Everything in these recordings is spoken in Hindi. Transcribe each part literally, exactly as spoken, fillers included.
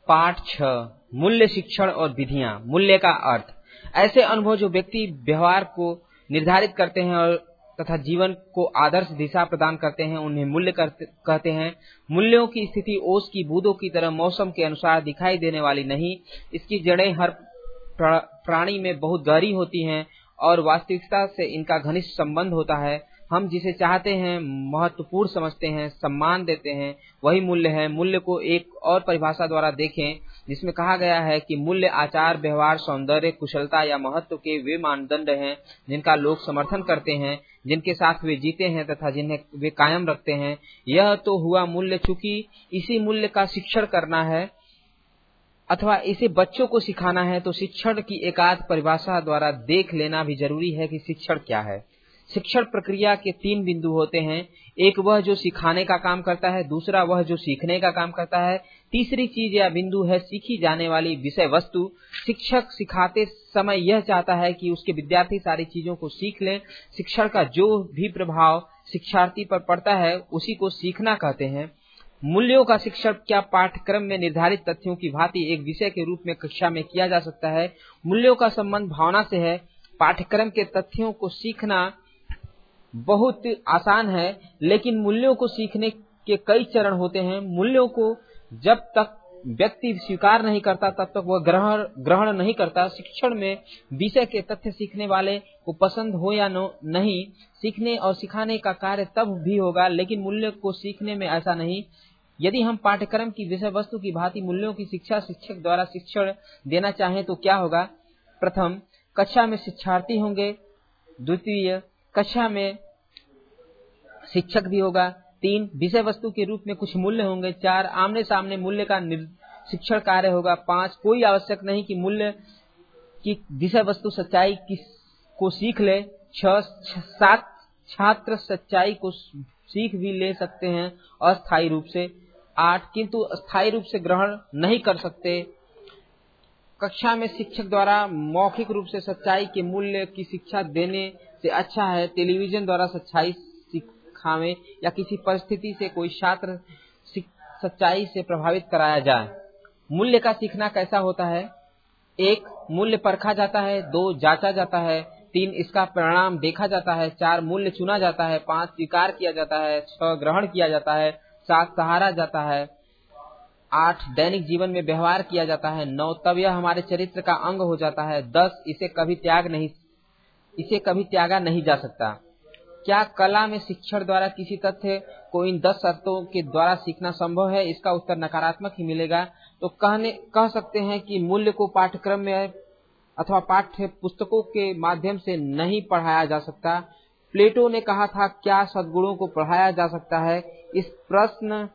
पाठ छह, मूल्य शिक्षण और विधियां। मूल्य का अर्थ ऐसे अनुभव जो व्यक्ति व्यवहार को निर्धारित करते हैं और तथा जीवन को आदर्श दिशा प्रदान करते हैं, उन्हें मूल्य कहते हैं। मूल्यों की स्थिति ओस की बूंदों की तरह मौसम के अनुसार दिखाई देने वाली नहीं, इसकी जड़ें हर प्राणी में बहुत गहरी होती हैं और वास्तविकता से इनका घनिष्ठ संबंध होता है। हम जिसे चाहते हैं, महत्वपूर्ण समझते हैं, सम्मान देते हैं, वही मूल्य है। मूल्य को एक और परिभाषा द्वारा देखें जिसमें कहा गया है कि मूल्य आचार, व्यवहार, सौंदर्य, कुशलता या महत्व के वे मानदंड हैं जिनका लोग समर्थन करते हैं, जिनके साथ वे जीते हैं तथा जिन्हें वे कायम रखते हैं। यह तो हुआ मूल्य। चूंकि इसी मूल्य का शिक्षण करना है अथवा इसे बच्चों को सिखाना है, तो शिक्षण की एकाध परिभाषा द्वारा देख लेना भी जरूरी है कि शिक्षण क्या है। शिक्षण प्रक्रिया के तीन बिंदु होते हैं। एक वह जो सिखाने का काम करता है, दूसरा वह जो सीखने का काम करता है, तीसरी चीज या बिंदु है सीखी जाने वाली विषय वस्तु। शिक्षक सिखाते समय यह चाहता है कि उसके विद्यार्थी सारी चीजों को सीख लें। शिक्षण का जो भी प्रभाव शिक्षार्थी पर पड़ता है उसी को सीखना कहते हैं। मूल्यों का शिक्षण क्या पाठ्यक्रम में निर्धारित तथ्यों की भांति एक विषय के रूप में कक्षा में किया जा सकता है। मूल्यों का संबंध भावना से है। पाठ्यक्रम के तथ्यों को सीखना बहुत आसान है, लेकिन मूल्यों को सीखने के कई चरण होते हैं। मूल्यों को जब तक व्यक्ति स्वीकार नहीं करता तब तक वह ग्रहण ग्रहण नहीं करता। शिक्षण में विषय के तथ्य सीखने वाले को पसंद हो या नहीं, सीखने और सिखाने का कार्य तब भी होगा, लेकिन मूल्य को सीखने में ऐसा नहीं। यदि हम पाठ्यक्रम की विषय वस्तु की भांति मूल्यों की शिक्षा शिक्षक द्वारा शिक्षण देना चाहें तो क्या होगा। प्रथम, कक्षा में शिक्षार्थी होंगे। द्वितीय, कक्षा में शिक्षक भी होगा। तीन, विषय वस्तु के रूप में कुछ मूल्य होंगे। चार, आमने सामने मूल्य का शिक्षण कार्य होगा। पांच, कोई आवश्यक नहीं कि मूल्य की विषय वस्तु सच्चाई को सीख ले। छह, सात, छात्र सच्चाई को सीख भी ले सकते हैं अस्थायी रूप से। आठ, किंतु स्थायी रूप से ग्रहण नहीं कर सकते। कक्षा में शिक्षक द्वारा मौखिक रूप से सच्चाई के मूल्य की शिक्षा देने से अच्छा है टेलीविजन द्वारा सच्चाई सिखावे या किसी परिस्थिति से कोई छात्र सच्चाई से प्रभावित कराया जाए। मूल्य का सीखना कैसा होता है। एक, मूल्य परखा जाता है। दो, जांचा जाता है। तीन, इसका परिणाम देखा जाता है। चार, मूल्य चुना जाता है। पांच, स्वीकार किया जाता है। छह, ग्रहण किया जाता है। सात, सहारा जाता है। आठ, दैनिक जीवन में व्यवहार किया जाता है। नौ, तब यह हमारे चरित्र का अंग हो जाता है। दस, इसे कभी त्याग नहीं इसे कभी त्यागा नहीं जा सकता। क्या कला में शिक्षण द्वारा किसी तथ्य को इन दस शर्तों के द्वारा सीखना संभव है। इसका उत्तर नकारात्मक ही मिलेगा। तो कहने कह सकते हैं कि मूल्य को पाठ्यक्रम में अथवा पाठ्य पुस्तकों के माध्यम से नहीं पढ़ाया जा सकता। प्लेटो ने कहा था, क्या सद्गुणों को पढ़ाया जा सकता है। इस प्रश्न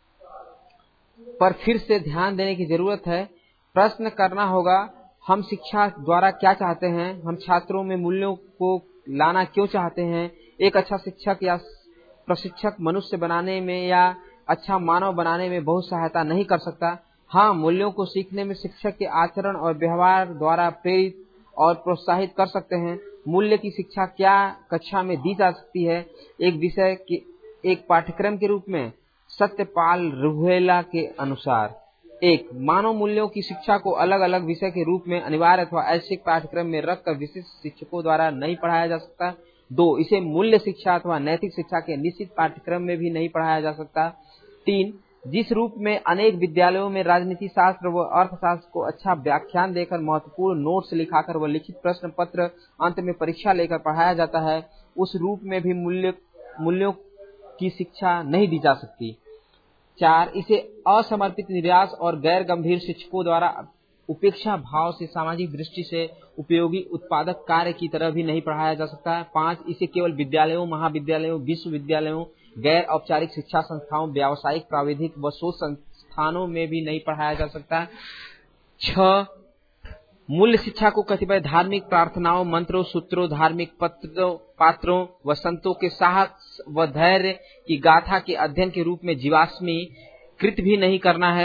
पर फिर से ध्यान देने की जरूरत है। प्रश्न करना होगा, हम शिक्षा द्वारा क्या चाहते हैं। हम छात्रों में मूल्यों को लाना क्यों चाहते हैं। एक अच्छा शिक्षक या प्रशिक्षक मनुष्य बनाने में या अच्छा मानव बनाने में बहुत सहायता नहीं कर सकता। हाँ, मूल्यों को सीखने में शिक्षक के आचरण और व्यवहार द्वारा प्रेरित और प्रोत्साहित कर सकते हैं। मूल्य की शिक्षा क्या कक्षा में दी जा सकती है। एक विषय के एक पाठ्यक्रम के रूप में। सत्यपाल रुहेला के अनुसार, एक, मानव मूल्यों की शिक्षा को अलग अलग विषय के रूप में अनिवार्य अथवा ऐच्छिक पाठ्यक्रम में रखकर विशिष्ट शिक्षकों द्वारा नहीं पढ़ाया जा सकता। दो, इसे मूल्य शिक्षा अथवा नैतिक शिक्षा के निश्चित पाठ्यक्रम में भी नहीं पढ़ाया जा सकता। तीन, जिस रूप में अनेक विद्यालयों में राजनीति शास्त्र व अर्थशास्त्र को अच्छा व्याख्यान देकर महत्वपूर्ण नोट्स लिखाकर व लिखित प्रश्न पत्र अंत में परीक्षा लेकर पढ़ाया जाता है, उस रूप में भी मूल्य मूल्यों की शिक्षा नहीं दी जा सकती। चार, इसे असमर्पित, निराश और गैर गंभीर शिक्षकों द्वारा उपेक्षा भाव से सामाजिक दृष्टि से उपयोगी उत्पादक कार्य की तरह भी नहीं पढ़ाया जा सकता है। पांच, इसे केवल विद्यालयों, महाविद्यालयों, विश्वविद्यालयों, गैर औपचारिक शिक्षा संस्थाओं, व्यावसायिक, प्राविधिक व शोध संस्थानों में भी नहीं पढ़ाया जा सकता। छह, मूल्य शिक्षा को कतिपय धार्मिक प्रार्थनाओं, मंत्रों, सूत्रों, धार्मिक पत्रों, पात्रों व संतों के साहस व धैर्य की गाथा के अध्ययन के रूप में जीवाश्मी कृत भी नहीं करना है।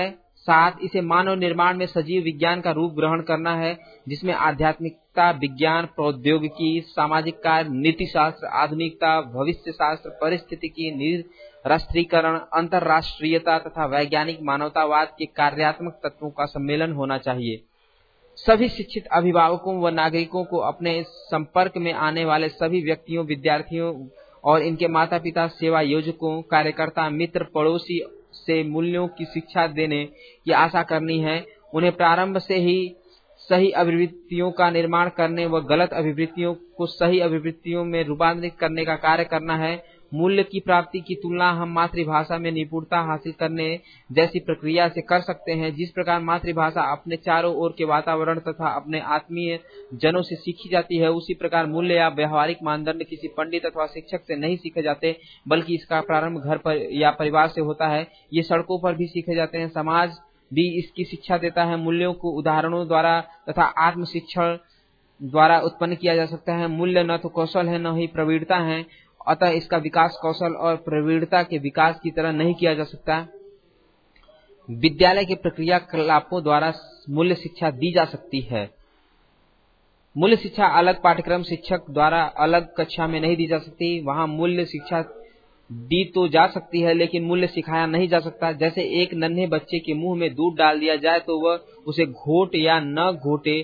सात, इसे मानव निर्माण में सजीव विज्ञान का रूप ग्रहण करना है, जिसमें आध्यात्मिकता, विज्ञान, प्रौद्योगिकी, सामाजिक कार्य, नीति शास्त्र, आधुनिकता, भविष्य शास्त्र, परिस्थितिकी, निरस्त्रीकरण, अंतरराष्ट्रीयता तथा वैज्ञानिक मानवतावाद के कार्यात्मक तत्वों का सम्मेलन होना चाहिए। सभी शिक्षित अभिभावकों व नागरिकों को अपने संपर्क में आने वाले सभी व्यक्तियों, विद्यार्थियों और इनके माता पिता, सेवा योजकों, कार्यकर्ता, मित्र, पड़ोसी से मूल्यों की शिक्षा देने की आशा करनी है। उन्हें प्रारंभ से ही सही अभिवृत्तियों का निर्माण करने व गलत अभिवृत्तियों को सही अभिवृत्तियों में रूपांतरित करने का कार्य करना है। मूल्य की प्राप्ति की तुलना हम मातृभाषा में निपुणता हासिल करने जैसी प्रक्रिया से कर सकते हैं। जिस प्रकार मातृभाषा अपने चारों ओर के वातावरण तथा अपने आत्मीय जनों से सीखी जाती है, उसी प्रकार मूल्य या व्यवहारिक मानदंड किसी पंडित अथवा शिक्षक से नहीं सीखे जाते, बल्कि इसका प्रारंभ घर पर या परिवार से होता है। ये सड़कों पर भी सीखे जाते हैं। समाज भी इसकी शिक्षा देता है। मूल्यों को उदाहरणों द्वारा तथा आत्म शिक्षण द्वारा उत्पन्न किया जा सकता है। मूल्य न तो कौशल है, न ही प्रवीणता है, अतः इसका विकास कौशल और प्रवीणता के विकास की तरह नहीं किया जा सकता। विद्यालय के प्रक्रिया कलापों द्वारा मूल्य शिक्षा दी जा सकती है। मूल्य शिक्षा अलग पाठ्यक्रम शिक्षक द्वारा अलग कक्षा में नहीं दी जा सकती। वहां मूल्य शिक्षा दी तो जा सकती है, लेकिन मूल्य सिखाया नहीं जा सकता। जैसे एक नन्हे बच्चे के मुंह में दूध डाल दिया जाए तो वह उसे घोट या न घोटे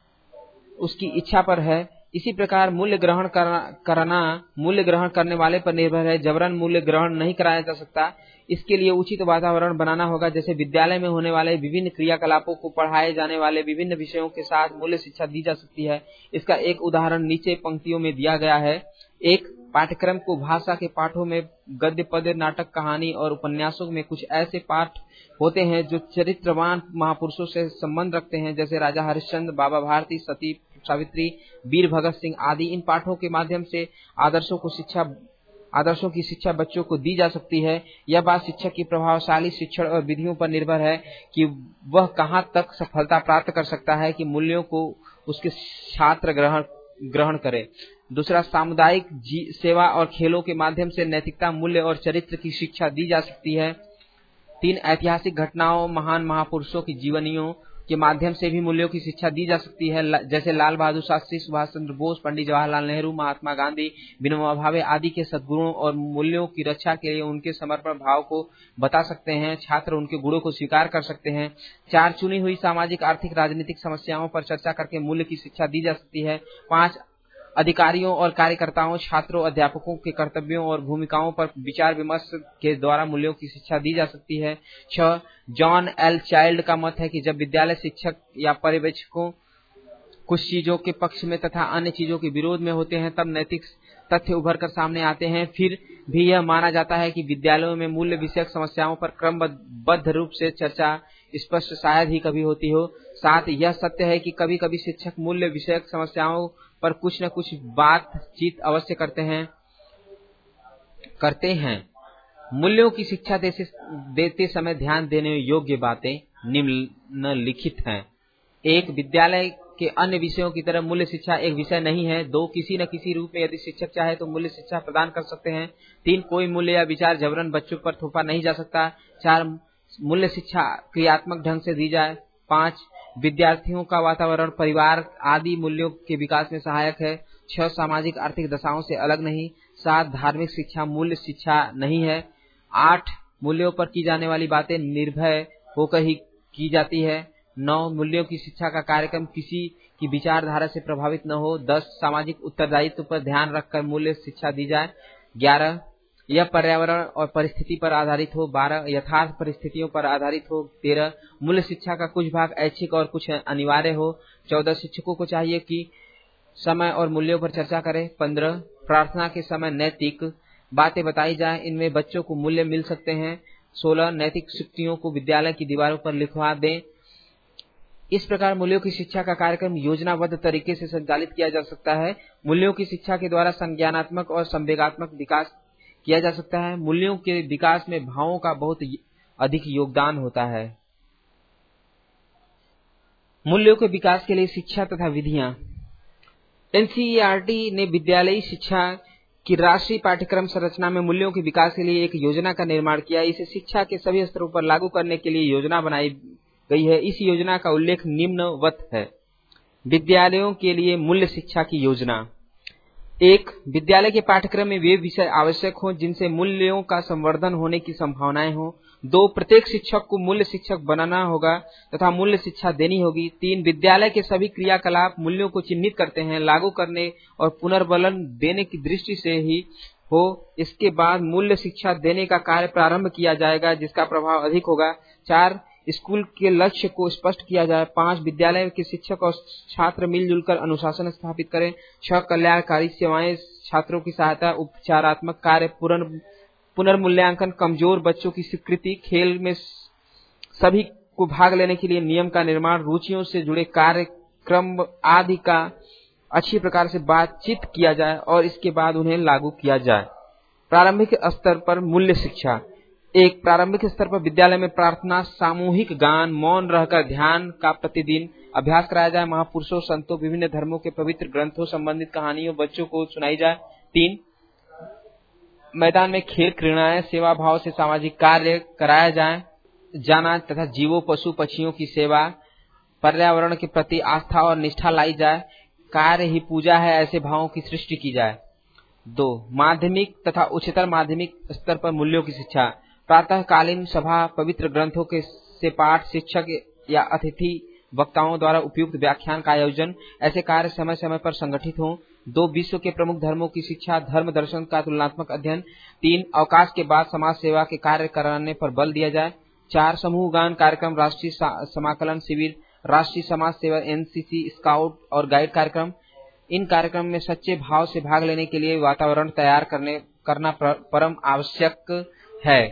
उसकी इच्छा पर है। इसी प्रकार मूल्य ग्रहण करना मूल्य ग्रहण करने वाले पर निर्भर है। जबरन मूल्य ग्रहण नहीं कराया जा सकता। इसके लिए उचित वातावरण बनाना होगा। जैसे विद्यालय में होने वाले विभिन्न क्रियाकलापों को पढ़ाए जाने वाले विभिन्न विषयों के साथ मूल्य शिक्षा दी जा सकती है। इसका एक उदाहरण नीचे पंक्तियों में दिया गया है। एक पाठ्यक्रम को भाषा के पाठों में गद्य, पद्य, नाटक, कहानी और उपन्यासों में कुछ ऐसे पाठ होते हैं जो चरित्रवान महापुरुषों से संबंध रखते हैं, जैसे राजा हरिश्चंद्र, बाबा भारती, सती सावित्री, वीर भगत सिंह आदि। इन पाठों के माध्यम से आदर्शों को शिक्षा आदर्शों की शिक्षा बच्चों को दी जा सकती है। यह बात शिक्षक की प्रभावशाली शिक्षण और विधियों पर निर्भर है कि वह कहां तक सफलता प्राप्त कर सकता है कि मूल्यों को उसके छात्र ग्रहण ग्रहण करे। दूसरा, सामुदायिक सेवा और खेलों के माध्यम से नैतिकता, मूल्य और चरित्र की शिक्षा दी जा सकती है। तीन, ऐतिहासिक घटनाओं, महान महापुरुषों की जीवनियों के माध्यम से भी मूल्यों की शिक्षा दी जा सकती है। जैसे लाल बहादुर शास्त्री, सुभाष चंद्र बोस, पंडित जवाहरलाल नेहरू, महात्मा गांधी, विनोबा भावे आदि के सद्गुणों और मूल्यों की रक्षा के लिए उनके समर्पण भाव को बता सकते हैं। छात्र उनके गुणों को स्वीकार कर सकते हैं। चार, चुनी हुई सामाजिक, आर्थिक, राजनीतिक समस्याओं पर चर्चा करके मूल्य की शिक्षा दी जा सकती है। पांच, अधिकारियों और कार्यकर्ताओं, छात्रों, अध्यापकों के कर्तव्यों और भूमिकाओं पर विचार विमर्श के द्वारा मूल्यों की शिक्षा दी जा सकती है। छह, जॉन एल चाइल्ड का मत है कि जब विद्यालय शिक्षक या पर्यवेक्षकों कुछ चीजों के पक्ष में तथा अन्य चीजों के विरोध में होते हैं, तब नैतिक तथ्य उभर कर सामने आते हैं। फिर भी यह माना जाता है कि विद्यालयों में मूल्य विषयक समस्याओं पर क्रमबद्ध रूप से चर्चा स्पष्ट शायद ही कभी होती हो। साथ, यह सत्य है कि कभी कभी शिक्षक मूल्य विषयक समस्याओं पर कुछ न कुछ बातचीत अवश्य करते हैं करते हैं मूल्यों की शिक्षा देते समय ध्यान देने योग्य बातें निम्नलिखित हैं। एक, विद्यालय के अन्य विषयों की तरह मूल्य शिक्षा एक विषय नहीं है। दो, किसी न किसी रूप में यदि शिक्षक चाहे तो मूल्य शिक्षा प्रदान कर सकते हैं। तीन, कोई मूल्य या विचार जबरन बच्चों पर थोपा नहीं जा सकता। चार, मूल्य शिक्षा क्रियात्मक ढंग से दी जाए। पांच, विद्यार्थियों का वातावरण, परिवार आदि मूल्यों के विकास में सहायक है। छह, सामाजिक आर्थिक दशाओं से अलग नहीं। सात, धार्मिक शिक्षा मूल्य शिक्षा नहीं है। आठ, मूल्यों पर की जाने वाली बातें निर्भय होकर ही की जाती है। नौ, मूल्यों की शिक्षा का कार्यक्रम किसी की विचारधारा से प्रभावित न हो। दस, सामाजिक उत्तरदायित्व पर ध्यान रखकर मूल्य शिक्षा दी जाए। ग्यारह, यह पर्यावरण और परिस्थिति पर आधारित हो। बारह, यथार्थ परिस्थितियों पर आधारित हो। तेरह, मूल्य शिक्षा का कुछ भाग ऐच्छिक और कुछ अनिवार्य हो। चौदह, शिक्षकों को चाहिए कि समय और मूल्यों पर चर्चा करें। पंद्रह, प्रार्थना के समय नैतिक बातें बताई जाए, इनमें बच्चों को मूल्य मिल सकते हैं। सोलह, नैतिक सूक्तियों को विद्यालय की दीवारों पर लिखवा दें। इस प्रकार मूल्यों की शिक्षा का कार्यक्रम योजनाबद्ध तरीके से संचालित किया जा सकता है। मूल्यों की शिक्षा के द्वारा संज्ञानात्मक और संवेगात्मक विकास किया जा सकता है। मूल्यों के विकास में भावों का बहुत अधिक योगदान होता है। मूल्यों के विकास के लिए शिक्षा तथा विधियां। एनसीईआरटी ने विद्यालयी शिक्षा कि राष्ट्रीय पाठ्यक्रम संरचना में मूल्यों के विकास के लिए एक योजना का निर्माण किया। इसे शिक्षा के सभी स्तरों पर लागू करने के लिए योजना बनाई गई है। इस योजना का उल्लेख निम्नवत है। विद्यालयों के लिए मूल्य शिक्षा की योजना। एक, विद्यालय के पाठ्यक्रम में वे विषय आवश्यक हों जिनसे मूल्यों का संवर्धन होने की संभावनाएं हों। दो, प्रत्येक शिक्षक को मूल्य शिक्षक बनाना होगा तथा मूल्य शिक्षा देनी होगी। तीन, विद्यालय के सभी क्रियाकलाप मूल्यों को चिन्हित करते हैं, लागू करने और पुनर्बलन देने की दृष्टि से ही हो। इसके बाद मूल्य शिक्षा देने का कार्य प्रारंभ किया जाएगा जिसका प्रभाव अधिक होगा। चार, स्कूल के लक्ष्य को स्पष्ट किया जाए। पांच, विद्यालय के शिक्षक और छात्र मिलजुल कर अनुशासन स्थापित करें। छह, कल्याणकारी सेवाएं, छात्रों की सहायता, उपचारात्मक कार्य, पुनर्मूल्यांकन, कमजोर बच्चों की स्वीकृति, खेल में सभी को भाग लेने के लिए नियम का निर्माण, रुचियों से जुड़े कार्यक्रम आदि का अच्छी प्रकार से बातचीत किया जाए और इसके बाद उन्हें लागू किया जाए। प्रारंभिक स्तर पर मूल्य शिक्षा। एक, प्रारंभिक स्तर पर विद्यालय में प्रार्थना, सामूहिक गान, मौन रहकर ध्यान का प्रतिदिन अभ्यास कराया जाए। महापुरुषों, संतों, विभिन्न धर्मों के पवित्र ग्रंथों संबंधित कहानियों बच्चों को सुनाई जाए। तीन, मैदान में खेल, क्रीड़ाएं, सेवा भाव से सामाजिक कार्य कराया जाए जाना तथा जीवों, पशु पक्षियों की सेवा, पर्यावरण के प्रति आस्था और निष्ठा लाई जाए। कार्य ही पूजा है, ऐसे भावों की सृष्टि की जाए। दो, माध्यमिक तथा उच्चतर माध्यमिक स्तर पर मूल्यों की शिक्षा। प्रातःकालीन सभा, पवित्र ग्रंथों के से पाठ, शिक्षक या अतिथि वक्ताओं द्वारा उपयुक्त व्याख्यान का आयोजन, ऐसे कार्य समय समय पर संगठित हों। दो, विश्व के प्रमुख धर्मों की शिक्षा, धर्म दर्शन का तुलनात्मक अध्ययन। तीन, अवकाश के बाद समाज सेवा के कार्य कराने पर बल दिया जाए। चार, समूह गान कार्यक्रम, राष्ट्रीय समाकलन शिविर, राष्ट्रीय समाज सेवा, एनसीसी, स्काउट और गाइड कार्यक्रम। इन कार्यक्रम में सच्चे भाव से भाग लेने के लिए वातावरण तैयार करने करना परम आवश्यक है।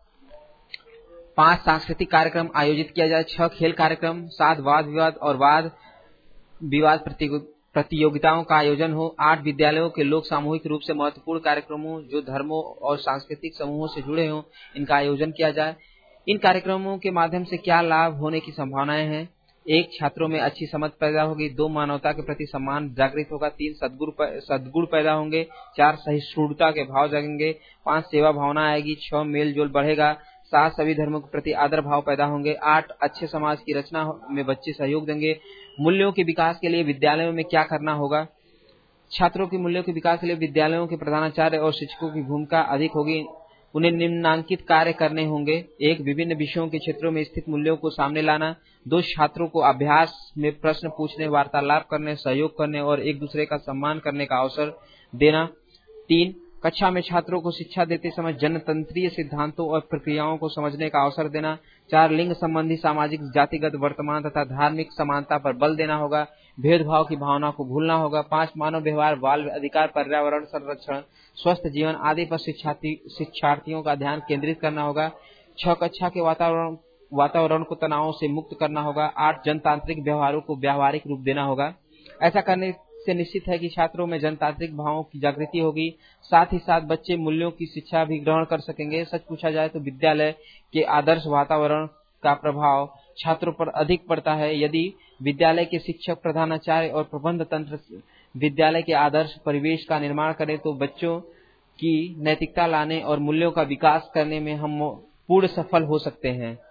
पांच, सांस्कृतिक कार्यक्रम आयोजित किया जाए। छह, खेल कार्यक्रम। सात, वाद विवाद और वाद विवाद प्रतियोगिताओं का आयोजन हो। आठ, विद्यालयों के लोग सामूहिक रूप से महत्वपूर्ण कार्यक्रमों जो धर्मों और सांस्कृतिक समूहों से जुड़े हों इनका आयोजन किया जाए। इन कार्यक्रमों के माध्यम से क्या लाभ होने की संभावनाएं हैं? एक, छात्रों में अच्छी समझ पैदा होगी। दो, मानवता के प्रति सम्मान जागृत होगा। तीन, सद्गुण सद्गुण पैदा होंगे। चार, सहिष्णुता के भाव जगेंगे। पांच, सेवा भावना आएगी। छह, मेल जोल बढ़ेगा। सात, सभी धर्मों के प्रति आदर भाव पैदा होंगे। आठ, अच्छे समाज की रचना में बच्चे सहयोग देंगे। मूल्यों के विकास के लिए विद्यालयों में क्या करना होगा? छात्रों के मूल्यों के विकास के लिए विद्यालयों के प्रधानाचार्य और शिक्षकों की भूमिका अधिक होगी। उन्हें निम्नांकित कार्य करने होंगे। एक, विभिन्न विषयों के क्षेत्रों में स्थित मूल्यों को सामने लाना। दो, छात्रों को अभ्यास में प्रश्न पूछने, वार्तालाप करने, सहयोग करने और एक दूसरे का सम्मान करने का अवसर देना। तीन, कक्षा में छात्रों को शिक्षा देते समय जनतंत्रीय सिद्धांतों और प्रक्रियाओं को समझने का अवसर देना। चार, लिंग संबंधी, सामाजिक, जातिगत, वर्तमान तथा धार्मिक समानता पर बल देना होगा। भेदभाव की भावना को भूलना होगा। पांच, मानव व्यवहार, बाल अधिकार, पर्यावरण संरक्षण, स्वस्थ जीवन आदि पर शिक्षार्थियों का ध्यान केंद्रित करना होगा। छह, कक्षा के वातावरण वातावरण को तनाव से मुक्त करना होगा। आठ, जनतांत्रिक व्यवहारों को व्यावहारिक रूप देना होगा। ऐसा करने से निश्चित है कि छात्रों में जनतांत्रिक भावों की जागृति होगी। साथ ही साथ बच्चे मूल्यों की शिक्षा भी ग्रहण कर सकेंगे। सच पूछा जाए तो विद्यालय के आदर्श वातावरण का प्रभाव छात्रों पर अधिक पड़ता है। यदि विद्यालय के शिक्षक, प्रधानाचार्य और प्रबंध तंत्र विद्यालय के आदर्श परिवेश का निर्माण करें तो बच्चों की नैतिकता लाने और मूल्यों का विकास करने में हम पूर्ण सफल हो सकते हैं।